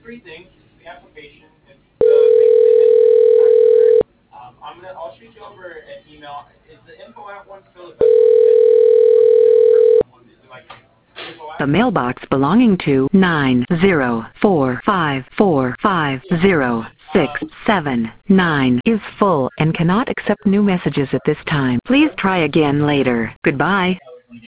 three things. It's the application. It's the bank statement. And it's the tax return. I'll shoot you over an email. Is the info at one still the best one to get to, or is it a personal one? Is it like info The at? mailbox belonging to 90455400679 is full and cannot accept new messages at this time. Please try again later. Goodbye.